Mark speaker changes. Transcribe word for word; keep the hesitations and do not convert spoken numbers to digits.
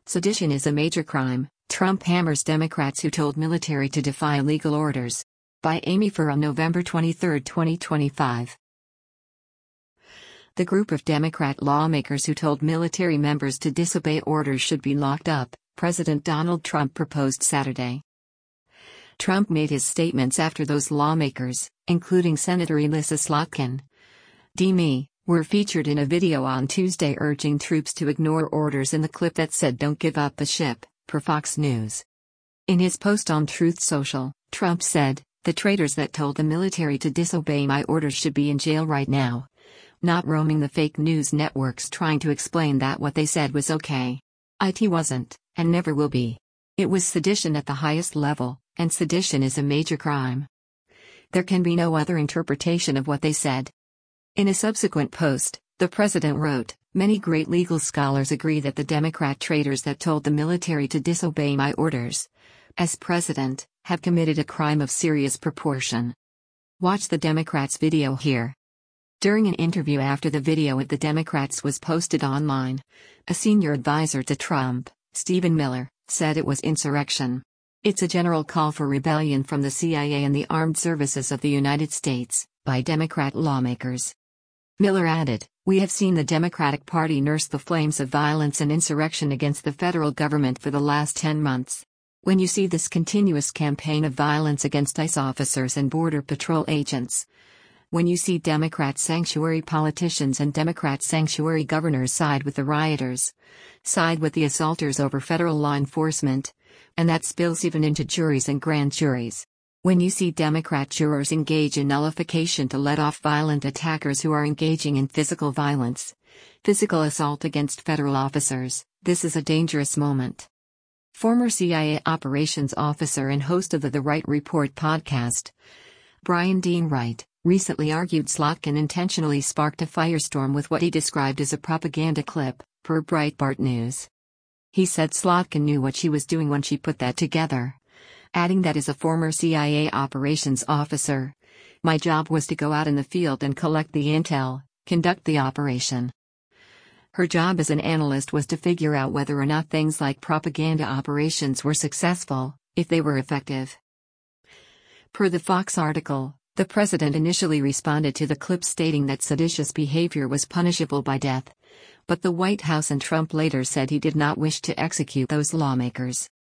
Speaker 1: Sedition is a major crime. Trump hammers Democrats who told military to defy legal orders. By Amy Farr on November twenty-third, twenty twenty-five. The group of Democrat lawmakers who told military members to disobey orders should be locked up, President Donald Trump proposed Saturday. Trump made his statements after those lawmakers, including Senator Elissa Slotkin, D M E, were featured in a video on Tuesday urging troops to ignore orders in the clip that said "Don't give up the ship," per Fox News. In his post on Truth Social, Trump said, "The traitors that told the military to disobey my orders should be in jail right now. Not roaming the fake news networks trying to explain that what they said was okay. It wasn't, and never will be. It was sedition at the highest level, and sedition is a major crime. There can be no other interpretation of what they said." In a subsequent post, the president wrote, "Many great legal scholars agree that the Democrat traitors that told the military to disobey my orders, as president, have committed a crime of serious proportion." Watch the Democrats' video here. During an interview after the video with the Democrats was posted online, a senior advisor to Trump, Stephen Miller, said it was insurrection. "It's a general call for rebellion from the C I A and the armed services of the United States, by Democrat lawmakers." Miller added, "We have seen the Democratic Party nurse the flames of violence and insurrection against the federal government for the last ten months. When you see this continuous campaign of violence against ICE officers and Border Patrol agents, when you see Democrat sanctuary politicians and Democrat sanctuary governors side with the rioters, side with the assaulters over federal law enforcement, and that spills even into juries and grand juries. When you see Democrat jurors engage in nullification to let off violent attackers who are engaging in physical violence, physical assault against federal officers, this is a dangerous moment." Former C I A operations officer and host of the The Wright Report podcast, Brian Dean Wright, recently argued Slotkin intentionally sparked a firestorm with what he described as a propaganda clip, per Breitbart News. He said Slotkin knew what she was doing when she put that together, adding that as a former C I A operations officer, "My job was to go out in the field and collect the intel, conduct the operation. Her job as an analyst was to figure out whether or not things like propaganda operations were successful, if they were effective." Per the Fox article, the president initially responded to the clip stating that seditious behavior was punishable by death, but the White House and Trump later said he did not wish to execute those lawmakers.